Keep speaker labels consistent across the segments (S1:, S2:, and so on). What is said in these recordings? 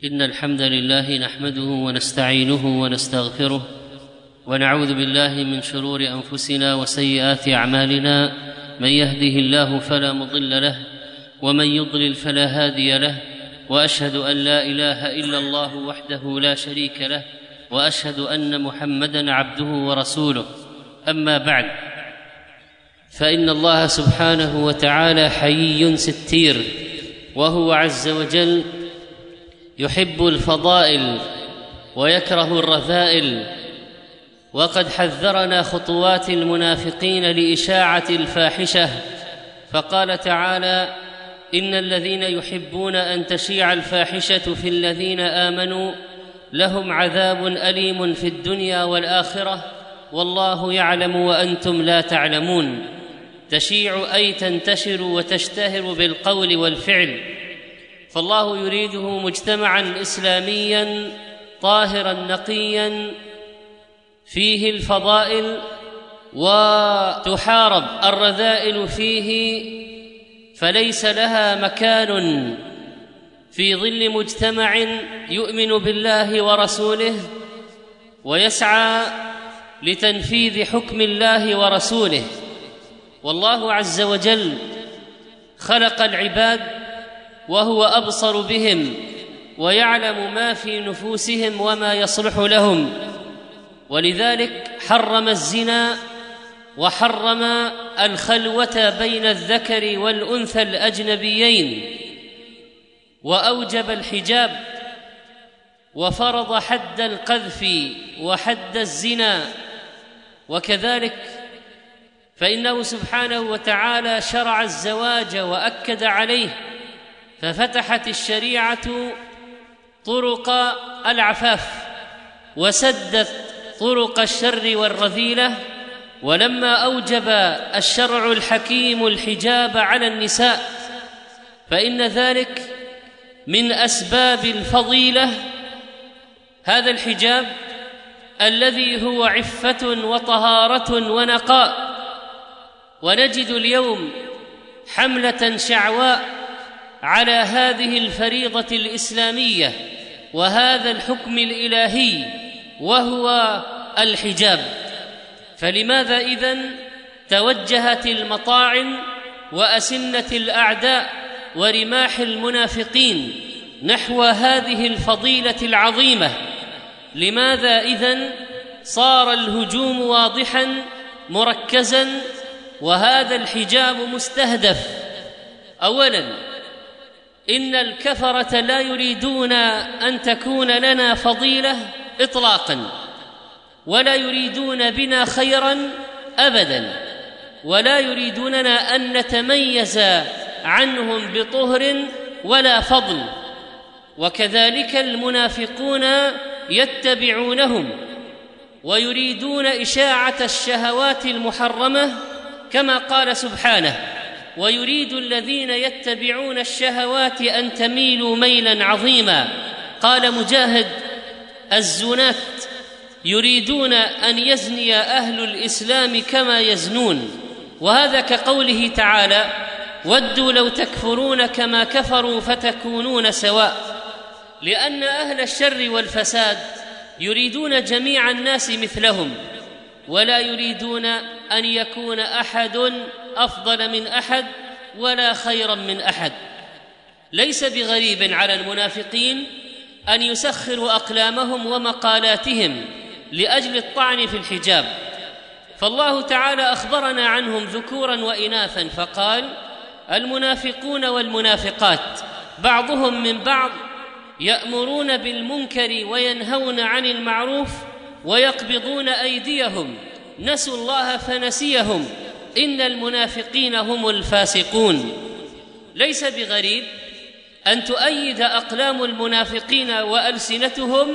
S1: إن الحمد لله نحمده ونستعينه ونستغفره ونعوذ بالله من شرور أنفسنا وسيئات أعمالنا. من يهده الله فلا مضل له ومن يضلل فلا هادي له، وأشهد أن لا إله إلا الله وحده لا شريك له، وأشهد أن محمدًا عبده ورسوله. أما بعد، فإن الله سبحانه وتعالى حيي ستير، وهو عز وجل يحب الفضائل ويكره الرذائل، وقد حذرنا خطوات المنافقين لإشاعة الفاحشة، فقال تعالى: إن الذين يحبون أن تشيع الفاحشة في الذين آمنوا لهم عذاب أليم في الدنيا والآخرة والله يعلم وأنتم لا تعلمون. تشيع أي تنتشر وتشتهر بالقول والفعل، فالله يريده مجتمعاً إسلامياً طاهراً نقياً فيه الفضائل، وتحارب الرذائل فيه، فليس لها مكان في ظل مجتمع يؤمن بالله ورسوله ويسعى لتنفيذ حكم الله ورسوله. والله عز وجل خلق العباد وهو أبصر بهم ويعلم ما في نفوسهم وما يصلح لهم، ولذلك حرم الزنا وحرم الخلوة بين الذكر والأنثى الأجنبيين، وأوجب الحجاب، وفرض حد القذف وحد الزنا. وكذلك فإنه سبحانه وتعالى شرع الزواج وأكد عليه، ففتحت الشريعة طرق العفاف وسدت طرق الشر والرذيلة. ولما أوجب الشرع الحكيم الحجاب على النساء، فإن ذلك من أسباب الفضيلة، هذا الحجاب الذي هو عفة وطهارة ونقاء. ونجد اليوم حملة شعواء على هذه الفريضة الإسلامية وهذا الحكم الإلهي وهو الحجاب. فلماذا إذن توجهت المطاعن وأسنة الأعداء ورماح المنافقين نحو هذه الفضيلة العظيمة؟ لماذا إذن صار الهجوم واضحاً مركزاً وهذا الحجاب مستهدف؟ أولاً، إن الكفرة لا يريدون أن تكون لنا فضيلة إطلاقاً، ولا يريدون بنا خيراً أبداً، ولا يريدوننا أن نتميز عنهم بطهر ولا فضل. وكذلك المنافقون يتبعونهم ويريدون إشاعة الشهوات المحرمة، كما قال سبحانه: ويريد الذين يتبعون الشهوات أن تميلوا ميلاً عظيماً. قال مجاهد: الزنات يريدون أن يزني أهل الإسلام كما يزنون. وهذا كقوله تعالى: ودوا لو تكفرون كما كفروا فتكونون سواء. لأن أهل الشر والفساد يريدون جميع الناس مثلهم، ولا يريدون أن يكون أحد أفضل من أحد ولا خيرا من أحد. ليس بغريب على المنافقين أن يسخروا أقلامهم ومقالاتهم لأجل الطعن في الحجاب، فالله تعالى أخبرنا عنهم ذكورا وإناثا، فقال: المنافقون والمنافقات بعضهم من بعض يأمرون بالمنكر وينهون عن المعروف ويقبضون أيديهم نسوا الله فنسيهم إن المنافقين هم الفاسقون. ليس بغريب أن تؤيد أقلام المنافقين وألسنتهم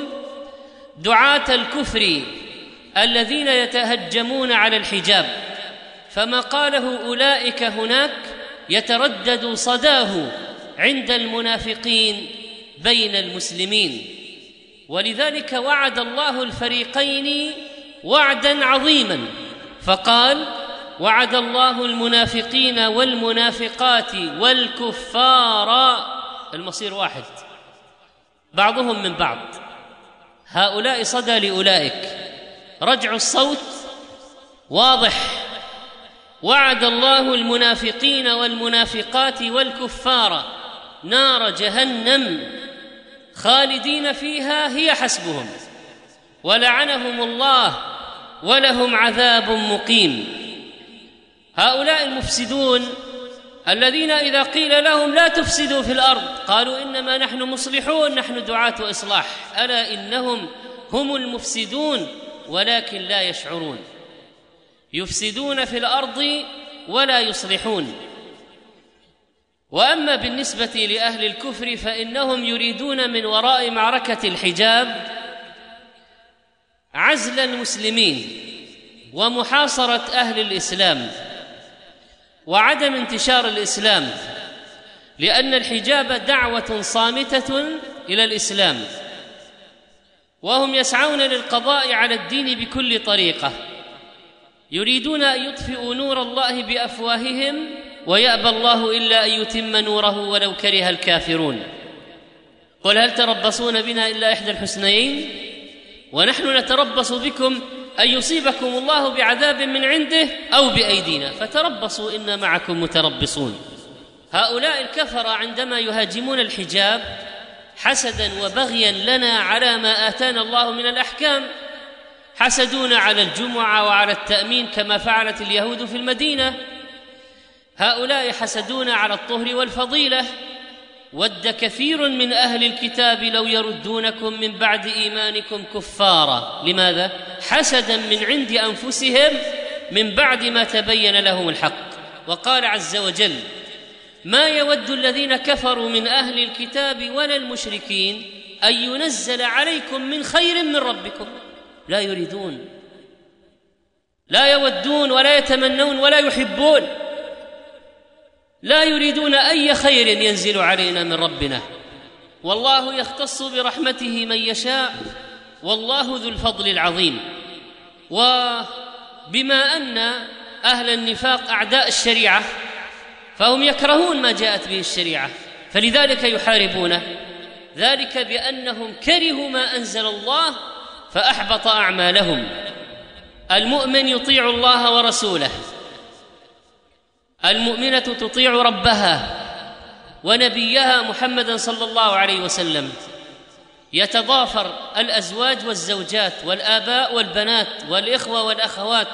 S1: دعاة الكفر الذين يتهجمون على الحجاب، فما قاله أولئك هناك يتردد صداه عند المنافقين بين المسلمين. ولذلك وعد الله الفريقين وعداً عظيماً، فقال: وعد الله المنافقين والمنافقات والكفار، المصير واحد، بعضهم من بعض، هؤلاء صدى لأولئك، رجع الصوت واضح. وعد الله المنافقين والمنافقات والكفار نار جهنم خالدين فيها هي حسبهم ولعنهم الله ولهم عذاب مقيم. هؤلاء المفسدون الذين إذا قيل لهم لا تفسدوا في الأرض قالوا إنما نحن مصلحون، نحن دعاة إصلاح. ألا إنهم هم المفسدون ولكن لا يشعرون، يفسدون في الأرض ولا يصلحون. وأما بالنسبة لأهل الكفر فإنهم يريدون من وراء معركة الحجاب عزل المسلمين ومحاصرة أهل الإسلام وعدم انتشار الإسلام، لأن الحجاب دعوة صامتة إلى الإسلام، وهم يسعون للقضاء على الدين بكل طريقة، يريدون أن يطفئوا نور الله بأفواههم ويأبى الله إلا أن يتم نوره ولو كره الكافرون. قل هل تربصون بنا إلا إحدى الحسنيين ونحن نتربص بكم أن يصيبكم الله بعذاب من عنده أو بأيدينا فتربصوا إنا معكم متربصون. هؤلاء الكفرة عندما يهاجمون الحجاب حسدا وبغيا لنا على ما آتانا الله من الأحكام، حسدونا على الجمعة وعلى التأمين كما فعلت اليهود في المدينة. هؤلاء حسدونا على الطهر والفضيلة. ود كثير من أهل الكتاب لو يردونكم من بعد إيمانكم كفارا. لماذا؟ حسدا من عند أنفسهم من بعد ما تبين لهم الحق. وقال عز وجل: ما يود الذين كفروا من أهل الكتاب ولا المشركين أن ينزل عليكم من خير من ربكم. لا يريدون، لا يودون ولا يتمنون ولا يحبون، لا يريدون أي خير ينزل علينا من ربنا. والله يختص برحمته من يشاء والله ذو الفضل العظيم. وبما أن أهل النفاق أعداء الشريعة فهم يكرهون ما جاءت به الشريعة، فلذلك يحاربونه، ذلك بأنهم كرهوا ما أنزل الله فأحبط أعمالهم. المؤمن يطيع الله ورسوله، المؤمنة تطيع ربها ونبيها محمدا صلى الله عليه وسلم. يتضافر الأزواج والزوجات والآباء والبنات والإخوة والأخوات،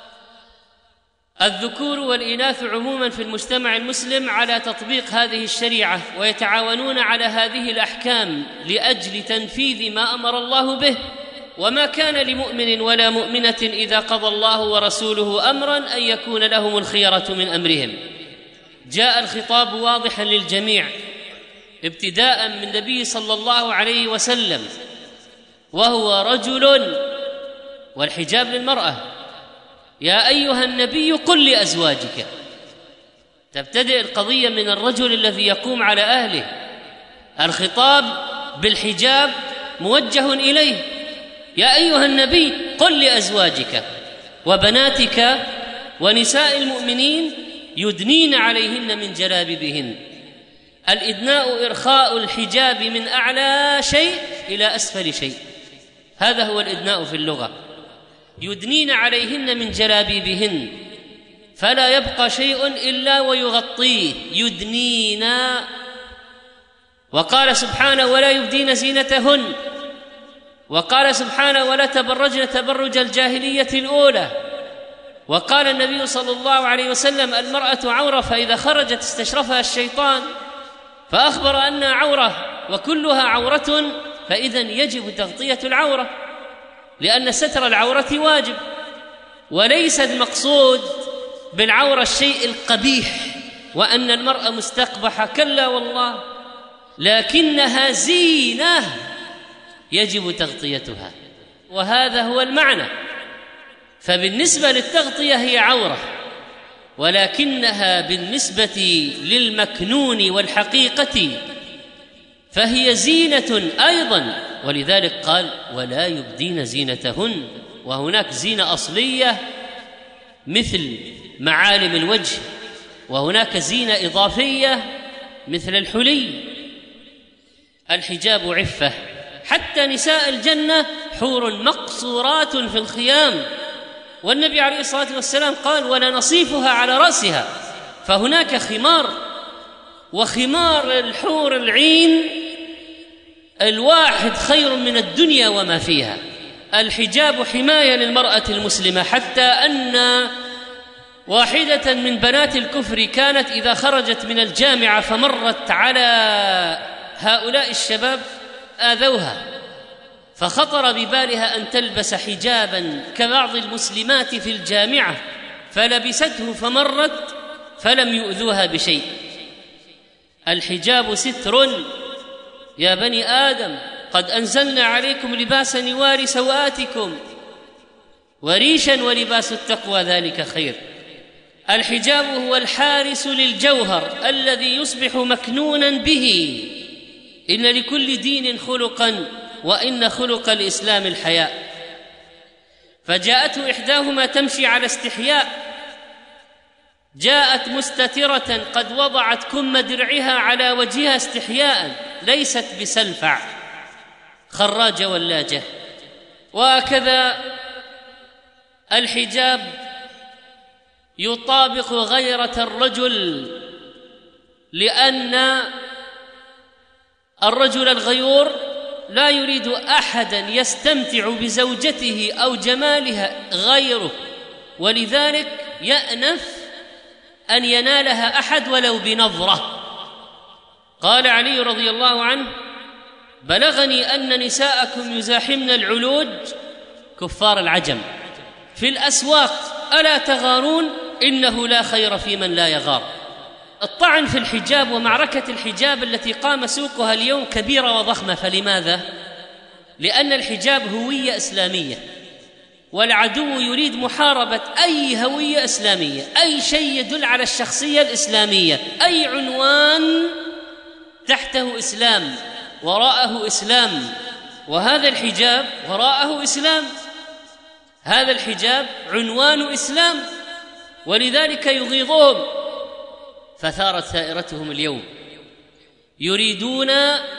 S1: الذكور والإناث عموما في المجتمع المسلم على تطبيق هذه الشريعة، ويتعاونون على هذه الأحكام لأجل تنفيذ ما أمر الله به. وما كان لمؤمن ولا مؤمنة إذا قضى الله ورسوله أمرا أن يكون لهم الخيرة من أمرهم. جاء الخطاب واضحا للجميع ابتداء من النبي صلى الله عليه وسلم وهو رجل، والحجاب للمرأة. يا أيها النبي قل لأزواجك. تبتدئ القضية من الرجل الذي يقوم على أهله. الخطاب بالحجاب موجه إليه. يا أيها النبي قل لأزواجك وبناتك ونساء المؤمنين يدنين عليهن من جلابيبهن. الإدناء إرخاء الحجاب من أعلى شيء إلى أسفل شيء، هذا هو الإدناء في اللغة. يدنين عليهن من جلابيبهن فلا يبقى شيء إلا ويغطيه، يدنين. وقال سبحانه: ولا يبدين زينتهن. وقال سبحانه: ولا تبرجن تبرج الجاهلية الأولى. وقال النبي صلى الله عليه وسلم: المرأة عورة فإذا خرجت استشرفها الشيطان، فأخبر أنها عورة وكلها عورة، فإذا يجب تغطية العورة، لأن ستر العورة واجب. وليس المقصود بالعورة الشيء القبيح وأن المرأة مستقبحة، كلا والله، لكنها زينة يجب تغطيتها، وهذا هو المعنى. فبالنسبة للتغطية هي عورة، ولكنها بالنسبة للمكنون والحقيقة فهي زينة أيضا. ولذلك قال: ولا يبدين زينتهن. وهناك زينة أصلية مثل معالم الوجه، وهناك زينة إضافية مثل الحلي. الحجاب عفة، حتى نساء الجنة حور مقصورات في الخيام، والنبي عليه الصلاة والسلام قال ولنصيفها على رأسها. فهناك خمار، وخمار الحور العين الواحد خير من الدنيا وما فيها. الحجاب حماية للمرأة المسلمة، حتى أن واحدة من بنات الكفر كانت إذا خرجت من الجامعة فمرت على هؤلاء الشباب آذوها، فخطر ببالها أن تلبس حجابا كبعض المسلمات في الجامعة، فلبسته فمرت فلم يؤذوها بشيء. الحجاب ستر يا بني آدم، قد أنزلنا عليكم لباسا يواري سوآتكم وريشا ولباس التقوى ذلك خير. الحجاب هو الحارس للجوهر الذي يصبح مكنونا به. إن لكل دين خلقا، وإن خلق الإسلام الحياء. فجاءته إحداهما تمشي على استحياء، جاءت مستترة قد وضعت كم درعها على وجهها استحياء، ليست بسلفع خراجة ولاجة. وهكذا الحجاب يطابق غيرة الرجل، لأن الرجل الغيور لا يريد أحدا يستمتع بزوجته أو جمالها غيره، ولذلك يأنف أن ينالها أحد ولو بنظرة. قال علي رضي الله عنه: بلغني أن نساءكم يزاحمن العلوج كفار العجم في الأسواق، ألا تغارون؟ إنه لا خير في من لا يغار. الطعن في الحجاب ومعركة الحجاب التي قام سوقها اليوم كبيرة وضخمة. فلماذا؟ لأن الحجاب هوية إسلامية، والعدو يريد محاربة أي هوية إسلامية، أي شيء يدل على الشخصية الإسلامية، أي عنوان تحته إسلام وراءه إسلام. وهذا الحجاب وراءه إسلام، هذا الحجاب عنوان إسلام، ولذلك يغيظهم. فثارت ثائرتهم اليوم، يريدون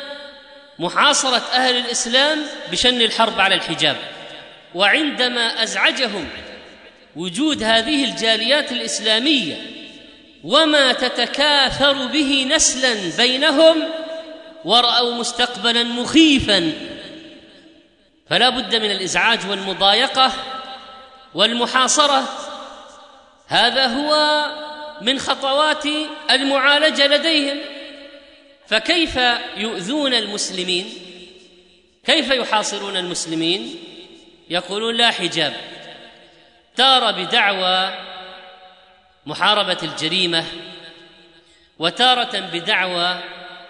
S1: محاصرة أهل الإسلام بشن الحرب على الحجاب. وعندما أزعجهم وجود هذه الجاليات الإسلامية وما تتكاثر به نسلا بينهم، ورأوا مستقبلا مخيفا، فلا بد من الإزعاج والمضايقة والمحاصرة. هذا هو من خطوات المعالجة لديهم. فكيف يؤذون المسلمين؟ كيف يحاصرون المسلمين؟ يقولون لا حجاب، تارة بدعوى محاربة الجريمة، وتارة بدعوى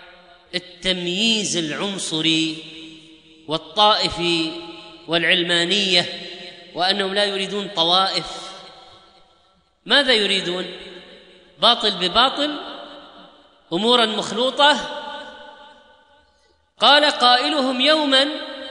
S1: التمييز العنصري والطائفي والعلمانية، وأنهم لا يريدون طوائف. ماذا يريدون؟ باطل بباطل، أمورا مخلوطة. قال قائلهم يوما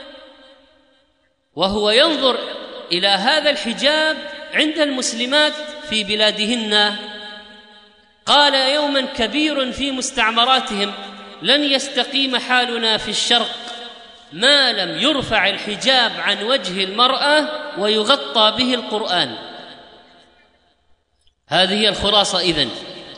S1: وهو ينظر إلى هذا الحجاب عند المسلمات في بلادهن، قال يوما كبير في مستعمراتهم: لن يستقيم حالنا في الشرق ما لم يرفع الحجاب عن وجه المرأة ويغطى به القرآن. هذه هي الخلاصة. إذن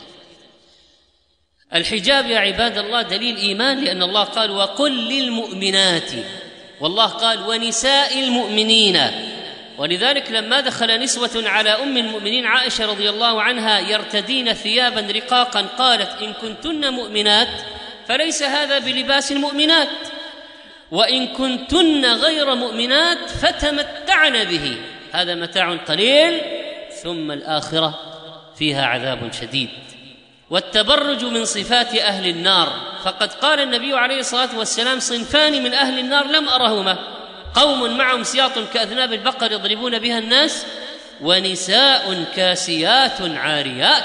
S1: الحجاب يا عباد الله دليل إيمان، لأن الله قال: وقل للمؤمنات، والله قال: ونساء المؤمنين. ولذلك لما دخل نسوة على أم المؤمنين عائشة رضي الله عنها يرتدين ثيابا رقاقا، قالت: إن كنتن مؤمنات فليس هذا بلباس المؤمنات، وإن كنتن غير مؤمنات فتمتعن به، هذا متاع قليل ثم الآخرة فيها عذاب شديد. والتبرج من صفات أهل النار، فقد قال النبي عليه الصلاة والسلام: صنفان من أهل النار لم أرهما، قوم معهم سياط كأذناب البقر يضربون بها الناس، ونساء كاسيات عاريات.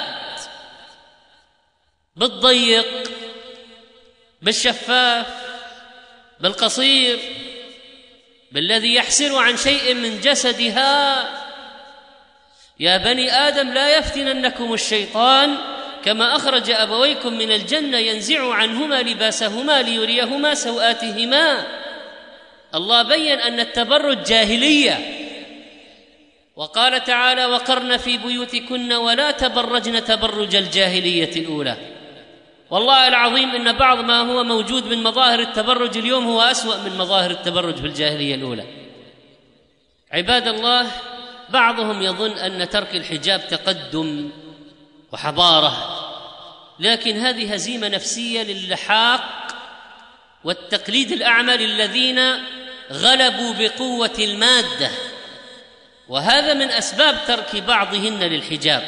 S1: بالضيق، بالشفاف، بالقصير، بالذي يحسر عن شيء من جسدها. يا بني آدم لا يفتننكم الشيطان كما أخرج أبويكم من الجنة ينزع عنهما لباسهما ليريهما سوآتهما. الله بين أن التبرج جاهلية، وقال تعالى: وقرن في بيوتكن ولا تبرجن تبرج الجاهلية الأولى. والله العظيم إن بعض ما هو موجود من مظاهر التبرج اليوم هو أسوأ من مظاهر التبرج في الجاهلية الأولى. عباد الله، بعضهم يظن أن ترك الحجاب تقدم وحضارة، لكن هذه هزيمة نفسية للحاق والتقليد الأعمى للذين غلبوا بقوة المادة، وهذا من أسباب ترك بعضهن للحجاب.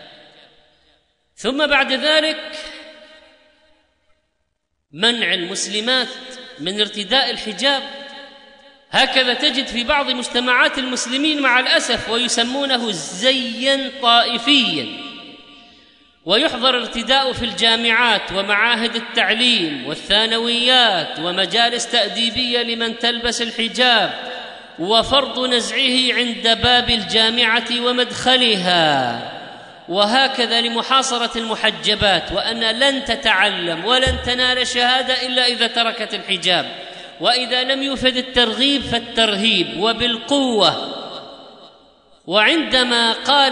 S1: ثم بعد ذلك منع المسلمات من ارتداء الحجاب، هكذا تجد في بعض مجتمعات المسلمين مع الأسف، ويسمونه زيا طائفيا، ويحظر ارتداء في الجامعات ومعاهد التعليم والثانويات ومجالس تأديبية لمن تلبس الحجاب، وفرض نزعه عند باب الجامعة ومدخلها، وهكذا لمحاصرة المحجبات، وأن لن تتعلم ولن تنال شهادة إلا إذا تركت الحجاب، وإذا لم يفد الترغيب فالترهيب وبالقوة. وعندما قال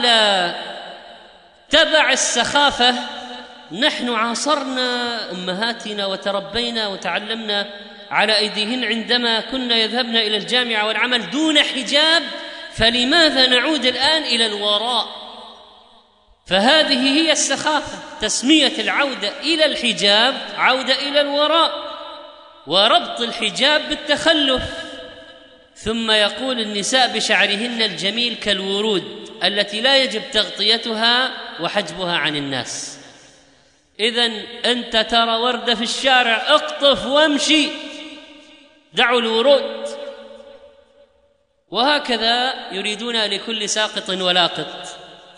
S1: تبع السخافة، نحن عاصرنا أمهاتنا وتربينا وتعلمنا على أيديهن عندما كنا يذهبن إلى الجامعة والعمل دون حجاب، فلماذا نعود الآن إلى الوراء؟ فهذه هي السخافة، تسمية العودة إلى الحجاب عودة إلى الوراء، وربط الحجاب بالتخلف. ثم يقول النساء بشعرهن الجميل كالورود التي لا يجب تغطيتها وحجبها عن الناس. إذن أنت ترى وردة في الشارع، اقطف وامشي، دعوا الورود. وهكذا يريدون لكل ساقط ولاقط.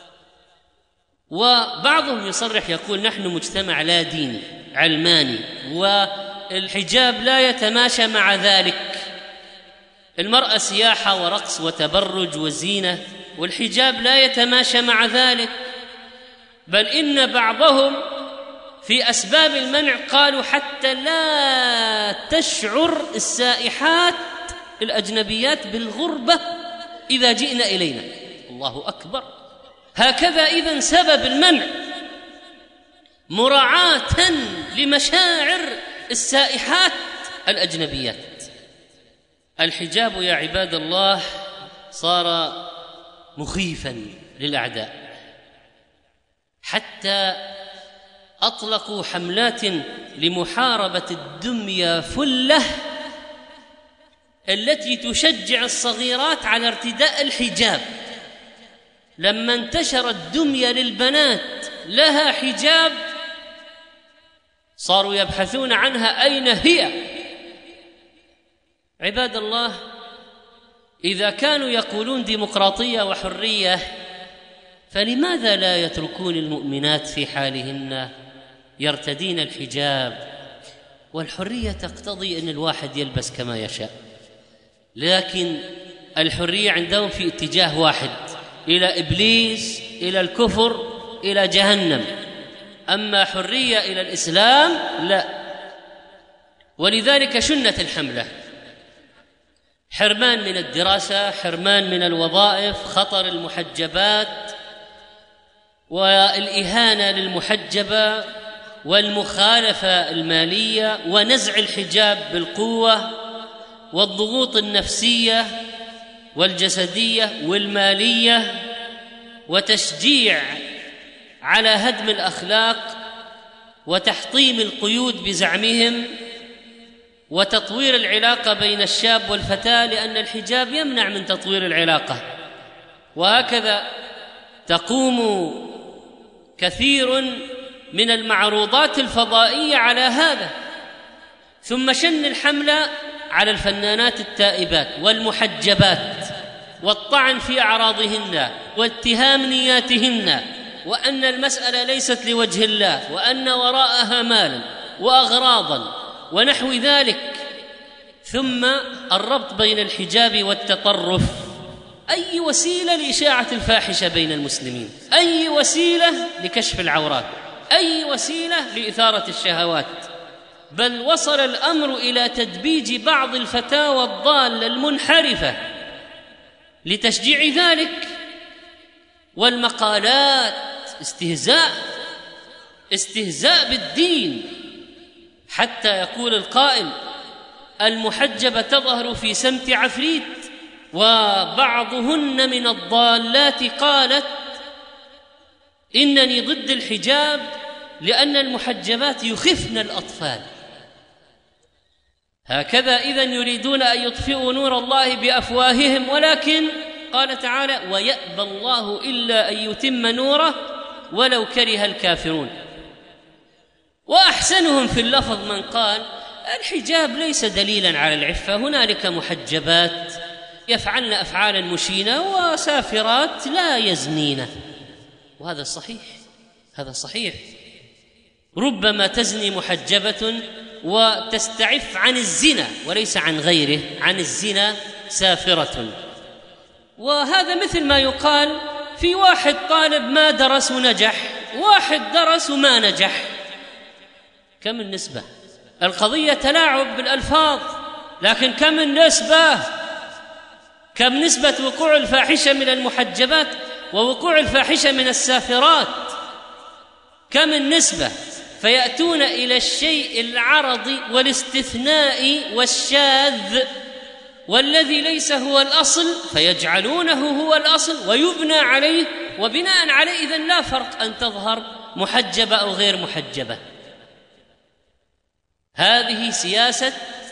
S1: وبعضهم يصرح يقول نحن مجتمع لا ديني علماني، والحجاب لا يتماشى مع ذلك. المرأة سياحة ورقص وتبرج وزينة، والحجاب لا يتماشى مع ذلك. بل إن بعضهم في أسباب المنع قالوا حتى لا تشعر السائحات الأجنبيات بالغربة إذا جئنا إلينا. الله أكبر! هكذا إذن سبب المنع مراعاة لمشاعر السائحات الأجنبيات. الحجاب يا عباد الله صار مخيفا للأعداء، حتى أطلقوا حملات لمحاربة الدمية فلة التي تشجع الصغيرات على ارتداء الحجاب. لما انتشرت دمية للبنات لها حجاب صاروا يبحثون عنها أين هي. عباد الله، إذا كانوا يقولون ديمقراطية وحرية، فلماذا لا يتركون المؤمنات في حالهن يرتدين الحجاب؟ والحرية تقتضي أن الواحد يلبس كما يشاء، لكن الحرية عندهم في اتجاه واحد، إلى إبليس، إلى الكفر، إلى جهنم. أما حرية إلى الإسلام لا. ولذلك شنت الحملة، حرمان من الدراسة، حرمان من الوظائف، خطر المحجبات والإهانة للمحجبة والمخالفة المالية ونزع الحجاب بالقوة والضغوط النفسية والجسدية والمالية، وتشجيع على هدم الأخلاق وتحطيم القيود بزعمهم، وتطوير العلاقة بين الشاب والفتاة، لأن الحجاب يمنع من تطوير العلاقة. وهكذا تقوم كثير من المعروضات الفضائية على هذا. ثم شن الحملة على الفنانات التائبات والمحجبات والطعن في أعراضهن واتهام نياتهن، وأن المسألة ليست لوجه الله، وأن وراءها مالا وأغراضا ونحو ذلك. ثم الربط بين الحجاب والتطرف، أي وسيلة لإشاعة الفاحشة بين المسلمين، أي وسيلة لكشف العورات، أي وسيلة لإثارة الشهوات، بل وصل الأمر إلى تدبيج بعض الفتاوى الضالة المنحرفة لتشجيع ذلك، والمقالات استهزاء بالدين، حتى يقول القائل: المحجبة تظهر في سمت عفريت. وبعضهن من الضالات قالت: إنني ضد الحجاب لأن المحجبات يخفن الأطفال. هكذا إذن يريدون أن يطفئوا نور الله بأفواههم، ولكن قال تعالى: ويأبى الله إلا أن يتم نوره ولو كره الكافرون. وأحسنهم في اللفظ من قال: الحجاب ليس دليلا على العفة، هنالك محجبات يفعلن أفعالا مشينة وسافرات لا يزنين. وهذا صحيح، هذا صحيح. ربما تزني محجبة وتستعف عن الزنا وليس عن غيره، عن الزنا سافرة. وهذا مثل ما يقال في واحد طالب ما درس ونجح، واحد درس وما نجح. كم النسبة؟ القضية تلاعب بالألفاظ، لكن كم النسبة؟ كم نسبة وقوع الفاحشة من المحجبات ووقوع الفاحشة من السافرات؟ كم النسبة؟ فيأتون إلى الشيء العرضي والاستثناء والشاذ والذي ليس هو الأصل فيجعلونه هو الأصل ويبنى عليه، وبناء عليه إذن لا فرق أن تظهر محجبة أو غير محجبة. هذه سياسة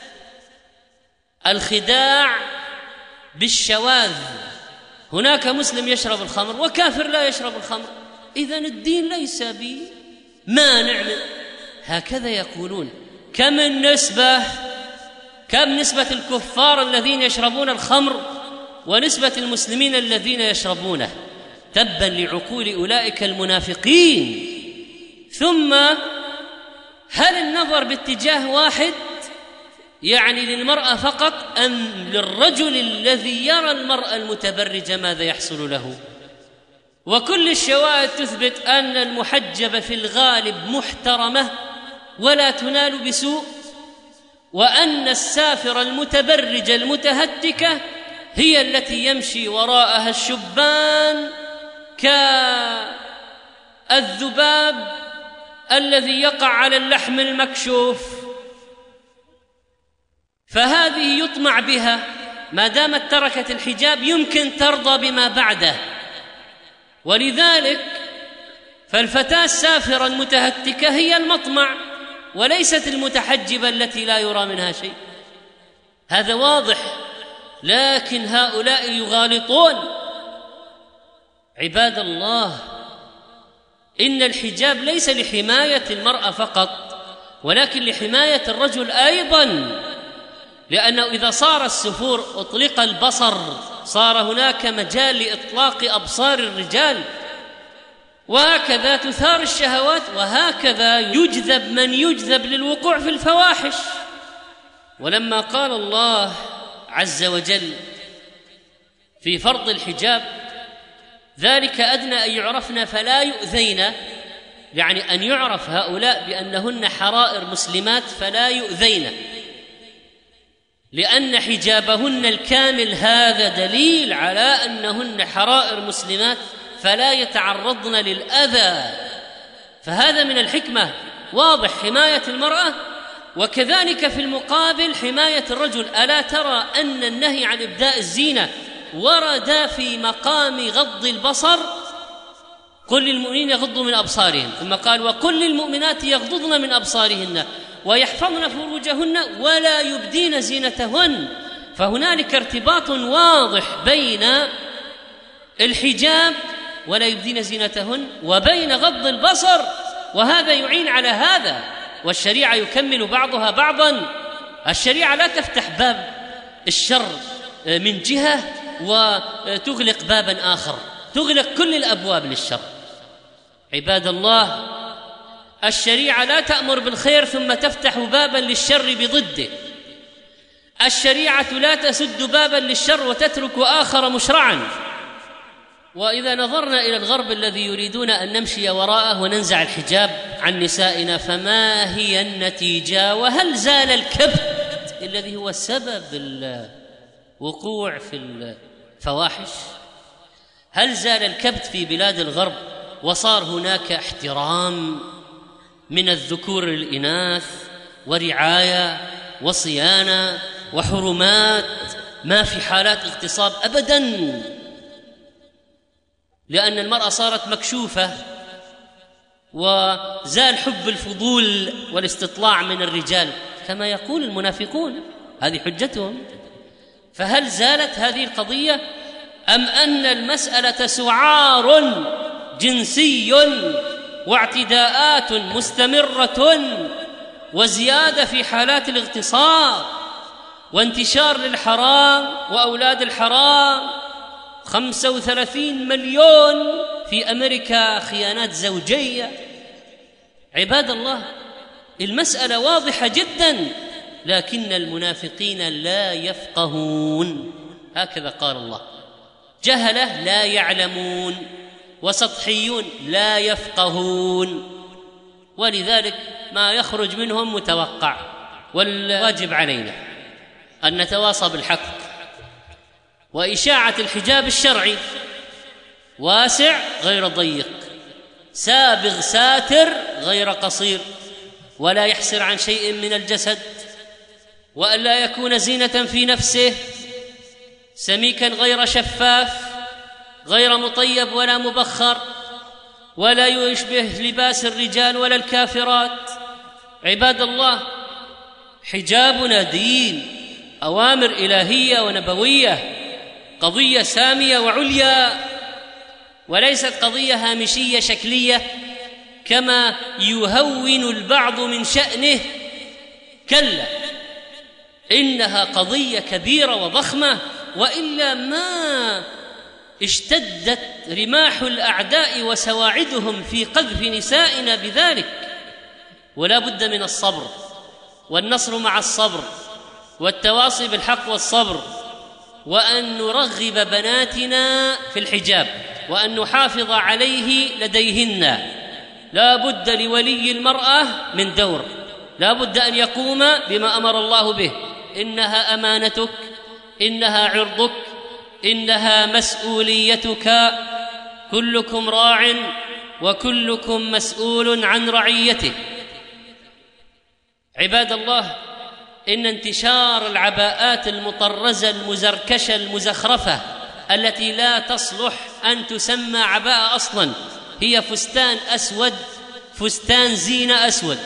S1: الخداع بالشواذ. هناك مسلم يشرب الخمر وكافر لا يشرب الخمر، إذن الدين ليس بمانع. هكذا يقولون. كم النسبة؟ كم نسبة الكفار الذين يشربون الخمر ونسبة المسلمين الذين يشربونه؟ تبا لعقول أولئك المنافقين. ثم هل النظر باتجاه واحد يعني للمرأة فقط، أم للرجل الذي يرى المرأة المتبرجة ماذا يحصل له؟ وكل الشواهد تثبت أن المحجبة في الغالب محترمة ولا تنال بسوء، وأن السافرة المتبرجة المتهتكة هي التي يمشي وراءها الشبان كالذباب الذي يقع على اللحم المكشوف. فهذه يطمع بها، ما دامت تركت الحجاب يمكن ترضى بما بعده. ولذلك فالفتاة السافرة المتهتكة هي المطمع وليست المتحجبة التي لا يرى منها شيء. هذا واضح. لكن هؤلاء يغالطون. عباد الله، إن الحجاب ليس لحماية المرأة فقط، ولكن لحماية الرجل أيضا، لأنه إذا صار السفور أطلق البصر صار هناك مجال لإطلاق أبصار الرجال، وهكذا تثار الشهوات، وهكذا يجذب من يجذب للوقوع في الفواحش. ولما قال الله عز وجل في فرض الحجاب: ذلك أدنى أن يعرفن فلا يؤذين، يعني أن يعرف هؤلاء بأنهن حرائر مسلمات فلا يؤذين، لأن حجابهن الكامل هذا دليل على أنهن حرائر مسلمات فلا يتعرضن للأذى. فهذا من الحكمة واضح، حماية المرأة، وكذلك في المقابل حماية الرجل. ألا ترى أن النهي عن إبداء الزينة ورد في مقام غض البصر؟ قل للمؤمنين يغضوا من أبصارهم، ثم قال: وقل للمؤمنات يغضضن من أبصارهن ويحفظن فروجهن ولا يبدين زينتهن. فهنالك ارتباط واضح بين الحجاب ولا يبدين زينتهن وبين غض البصر، وهذا يعين على هذا، والشريعة يكمل بعضها بعضا. الشريعة لا تفتح باب الشر من جهة وتغلق بابا آخر، تغلق كل الأبواب للشر. عباد الله، الشريعة لا تأمر بالخير ثم تفتح بابا للشر بضده. الشريعة لا تسد بابا للشر وتترك آخر مشرعا. وإذا نظرنا إلى الغرب الذي يريدون أن نمشي وراءه وننزع الحجاب عن نسائنا، فما هي النتيجة؟ وهل زال الكبت الذي هو سبب الوقوع في الفواحش؟ هل زال الكبت في بلاد الغرب وصار هناك احترام من الذكور للإناث ورعاية وصيانة وحرمات، ما في حالات اغتصاب أبداً، لأن المرأة صارت مكشوفة وزال حب الفضول والاستطلاع من الرجال كما يقول المنافقون، هذه حجتهم. فهل زالت هذه القضية أم أن المسألة سعار جنسي واعتداءات مستمرة وزيادة في حالات الاغتصاب وانتشار للحرام وأولاد الحرام؟ 35 مليون في أمريكا خيانات زوجية. عباد الله، المسألة واضحة جدا، لكن المنافقين لا يفقهون، هكذا قال الله: جهلة لا يعلمون وسطحيون لا يفقهون، ولذلك ما يخرج منهم متوقع. والواجب علينا أن نتواصى بالحق، وإشاعة الحجاب الشرعي واسع غير ضيق، سابغ ساتر غير قصير، ولا يحسر عن شيء من الجسد، وأن لا يكون زينة في نفسه، سميكا غير شفاف، غير مطيب ولا مبخر، ولا يشبه لباس الرجال ولا الكافرات. عباد الله، حجابنا دين، أوامر إلهية ونبوية، قضية سامية وعليا، وليست قضية هامشية شكلية كما يهون البعض من شأنه. كلا، إنها قضية كبيرة وضخمة، وإلا ما اشتدت رماح الأعداء وسواعدهم في قذف نسائنا بذلك. ولا بد من الصبر، والنصر مع الصبر، والتواصي بالحق والصبر، وأن نرغب بناتنا في الحجاب، وأن نحافظ عليه لديهن. لا بد لولي المرأة من دور، لا بد أن يقوم بما أمر الله به: إنها أمانتك، إنها عرضك، إنها مسؤوليتك، كلكم راع وكلكم مسؤول عن رعيته. عباد الله، إن انتشار العباءات المطرزة المزركشة المزخرفة التي لا تصلح أن تسمى عباءة أصلاً، هي فستان أسود، فستان زينة أسود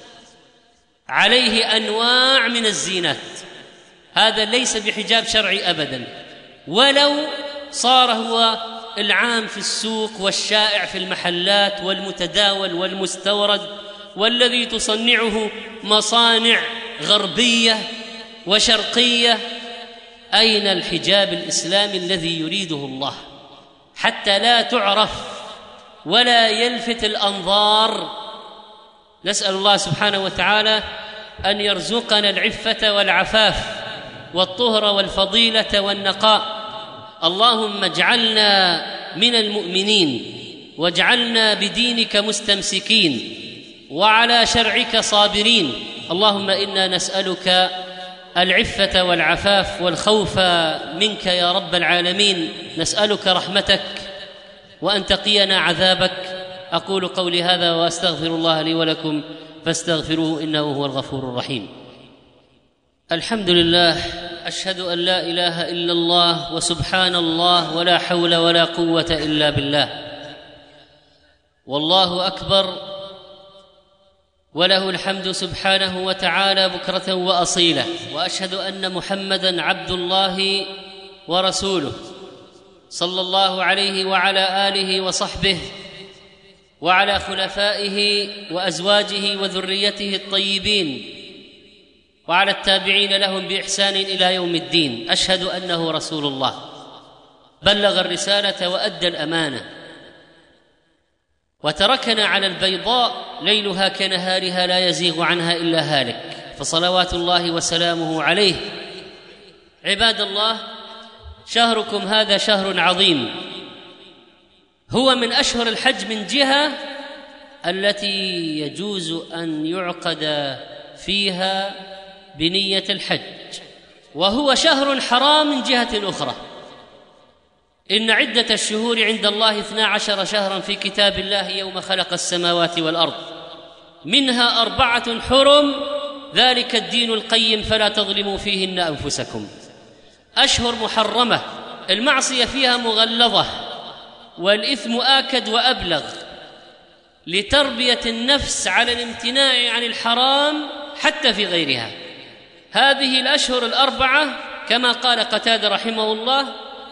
S1: عليه أنواع من الزينات، هذا ليس بحجاب شرعي أبداً، ولو صار هو العام في السوق والشائع في المحلات والمتداول والمستورد، والذي تصنعه مصانع غربية وشرقية. أين الحجاب الإسلامي الذي يريده الله حتى لا تعرف ولا يلفت الأنظار؟ نسأل الله سبحانه وتعالى أن يرزقنا العفة والعفاف والطهر والفضيلة والنقاء. اللهم اجعلنا من المؤمنين، واجعلنا بدينك مستمسكين وعلى شرعك صابرين. اللهم إنا نسألك العفة والعفاف والخوف منك يا رب العالمين، نسألك رحمتك وأن تقينا عذابك. أقول قولي هذا وأستغفر الله لي ولكم فاستغفروه إنه هو الغفور الرحيم. الحمد لله، أشهد أن لا إله إلا الله وسبحان الله ولا حول ولا قوة إلا بالله، والله أكبر وله الحمد سبحانه وتعالى بكرة وأصيلة. وأشهد أن محمدًا عبد الله ورسوله صلى الله عليه وعلى آله وصحبه وعلى خلفائه وأزواجه وذريته الطيبين وعلى التابعين لهم بإحسان إلى يوم الدين. أشهد أنه رسول الله، بلغ الرسالة وأدى الأمانة وتركنا على البيضاء ليلها كنهارها لا يزيغ عنها إلا هالك، فصلوات الله وسلامه عليه. عباد الله، شهركم هذا شهر عظيم، هو من أشهر الحج من جهة التي يجوز أن يعقد فيها بنية الحج، وهو شهر حرام من جهة أخرى. إن عدة الشهور عند الله 12 شهرا في كتاب الله يوم خلق السماوات والأرض، منها 4 حرم، ذلك الدين القيم فلا تظلموا فيهن أنفسكم. أشهر محرمة، المعصية فيها مغلظة والإثم آكد وأبلغ، لتربية النفس على الامتناع عن الحرام حتى في غيرها. هذه الأشهر 4 كما قال قتادة رحمه الله: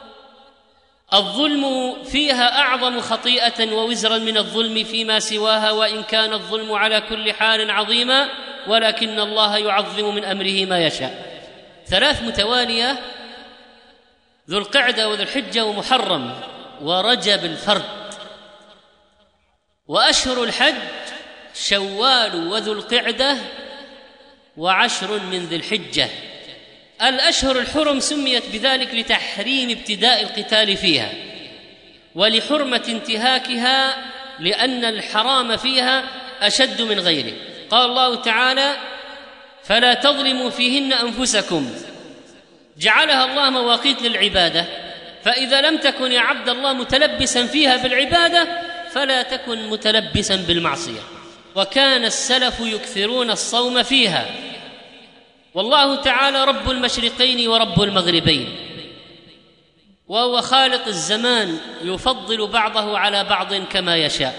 S1: الظلم فيها أعظم خطيئة ووزرا من الظلم فيما سواها، وإن كان الظلم على كل حال عظيما، ولكن الله يعظم من أمره ما يشاء. 3 متوالية: ذو القعدة وذو الحجة ومحرم ورجب الفرد. وأشهر الحج شوال وذو القعدة و10 من ذي الحجة. الأشهر الحرم سميت بذلك لتحريم ابتداء القتال فيها ولحرمة انتهاكها، لأن الحرام فيها أشد من غيره. قال الله تعالى: فلا تظلموا فيهن أنفسكم. جعلها الله مواقيت للعبادة، فإذا لم تكن يا عبد الله متلبسا فيها بالعبادة فلا تكن متلبسا بالمعصية. وكان السلف يكثرون الصوم فيها، والله تعالى رب المشرقين ورب المغربين، وهو خالق الزمان يفضل بعضه على بعض كما يشاء.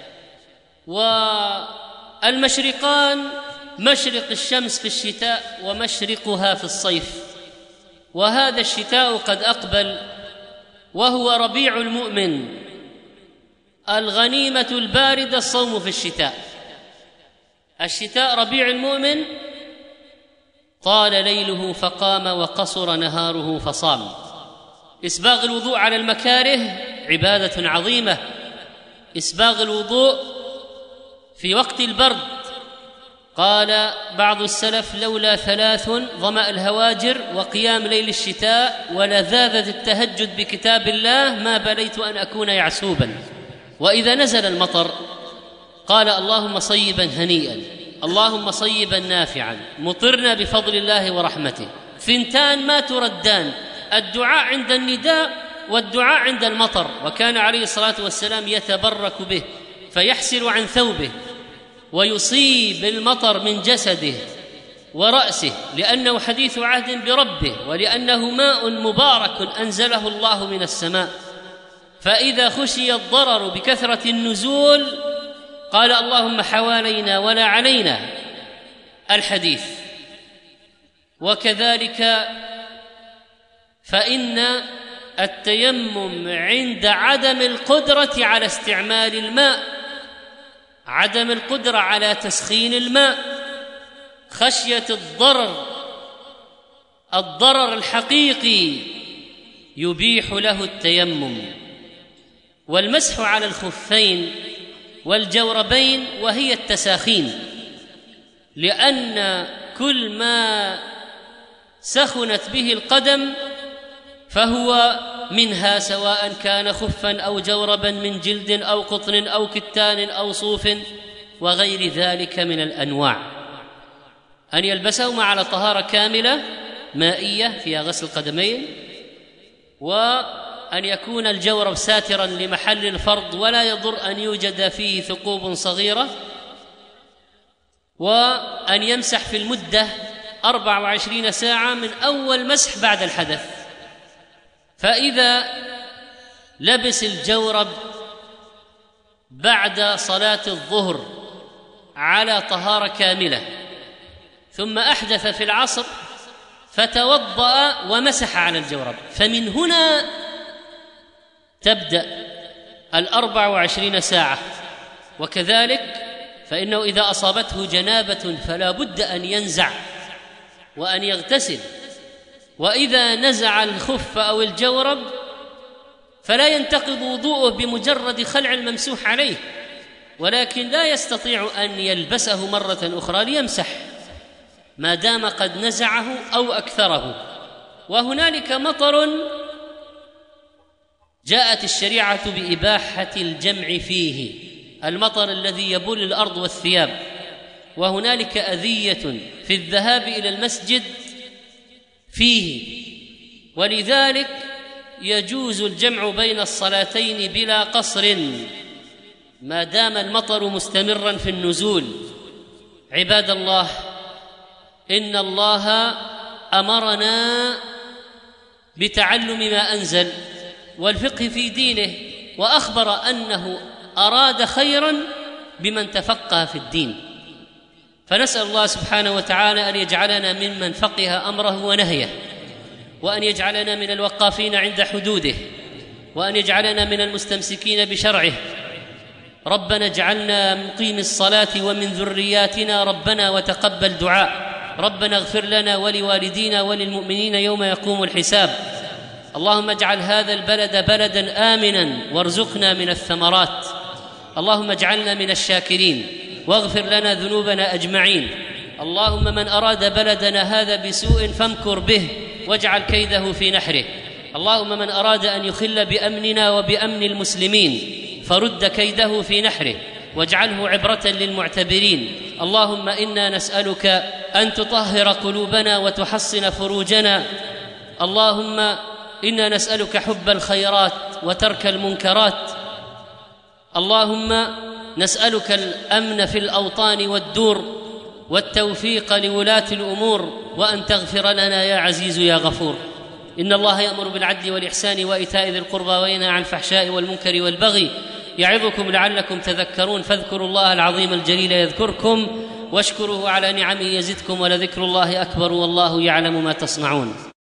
S1: والمشرقان مشرق الشمس في الشتاء ومشرقها في الصيف، وهذا الشتاء قد أقبل وهو ربيع المؤمن. الغنيمة الباردة الصوم في الشتاء. الشتاء ربيع المؤمن، طال ليله فقام وقصر نهاره فصام. إسباغ الوضوء على المكاره عبادة عظيمة. إسباغ الوضوء في وقت البرد، قال بعض السلف: لولا 3 ظمأ الهواجر وقيام ليل الشتاء ولذاذة التهجد بكتاب الله ما بليت أن أكون يعسوبا. وإذا نزل المطر قال: اللهم صيبا هنيئا، اللهم صيبا نافعا، مطرنا بفضل الله ورحمته. 2 ما تردان: الدعاء عند النداء والدعاء عند المطر. وكان عليه الصلاة والسلام يتبرك به فيحسر عن ثوبه ويصيب المطر من جسده ورأسه، لأنه حديث عهد بربه، ولأنه ماء مبارك أنزله الله من السماء. فإذا خشي الضرر بكثرة النزول قال: اللهم حوالينا ولا علينا، الحديث. وكذلك فإن التيمم عند عدم القدرة على استعمال الماء، عدم القدرة على تسخين الماء، خشية الضرر الحقيقي يبيح له التيمم. والمسح على الخفين والجوربين وهي التساخين، لأن كل ما سخنت به القدم فهو منها، سواء كان خفا أو جوربا من جلد أو قطن أو كتان أو صوف وغير ذلك من الأنواع، أن يلبسهما على طهارة كاملة مائية فيها غسل القدمين، وأن يكون الجورب ساترا لمحل الفرض ولا يضر أن يوجد فيه ثقوب صغيرة، وأن يمسح في المدة 24 ساعة من أول مسح بعد الحدث. فإذا لبس الجورب بعد صلاة الظهر على طهارة كاملة ثم أحدث في العصر فتوضأ ومسح على الجورب، فمن هنا تبدأ 24 ساعة. وكذلك فإنه إذا أصابته جنابة فلا بد أن ينزع وأن يغتسل، وإذا نزع الخف أو الجورب فلا ينتقض وضوءه بمجرد خلع الممسوح عليه، ولكن لا يستطيع أن يلبسه مرة أخرى ليمسح ما دام قد نزعه أو أكثره. وهنالك مطر جاءت الشريعة بإباحة الجمع فيه، المطر الذي يبل الأرض والثياب، وهنالك أذية في الذهاب إلى المسجد فيه، ولذلك يجوز الجمع بين الصلاتين بلا قصر ما دام المطر مستمرا في النزول. عباد الله، إن الله أمرنا بتعلم ما أنزل والفقه في دينه، وأخبر أنه أراد خيرا بمن تفقه في الدين، فنسأل الله سبحانه وتعالى أن يجعلنا ممن فقه أمره ونهيه، وأن يجعلنا من الوقافين عند حدوده، وأن يجعلنا من المستمسكين بشرعه. ربنا اجعلنا مقيم الصلاة ومن ذرياتنا ربنا وتقبل دعاء. ربنا اغفر لنا ولوالدينا وللمؤمنين يوم يقوم الحساب. اللهم اجعل هذا البلد بلدا آمنا وارزقنا من الثمرات. اللهم اجعلنا من الشاكرين واغفر لنا ذنوبنا أجمعين. اللهم من أراد بلدنا هذا بسوء فامكر به واجعل كيده في نحره. اللهم من أراد أن يخل بأمننا وبأمن المسلمين فرد كيده في نحره واجعله عبرة للمعتبرين. اللهم إنا نسألك أن تطهر قلوبنا وتحصن فروجنا. اللهم إنا نسألك حب الخيرات وترك المنكرات. اللهم نسألك الأمن في الأوطان والدور والتوفيق لولاة الأمور، وأن تغفر لنا يا عزيز يا غفور. إن الله يأمر بالعدل والإحسان وإيتاء ذي القربى وينهى عن الفحشاء والمنكر والبغي يعظكم لعلكم تذكرون. فاذكروا الله العظيم الجليل يذكركم واشكروه على نعمه يزدكم، ولذكر الله أكبر والله يعلم ما تصنعون.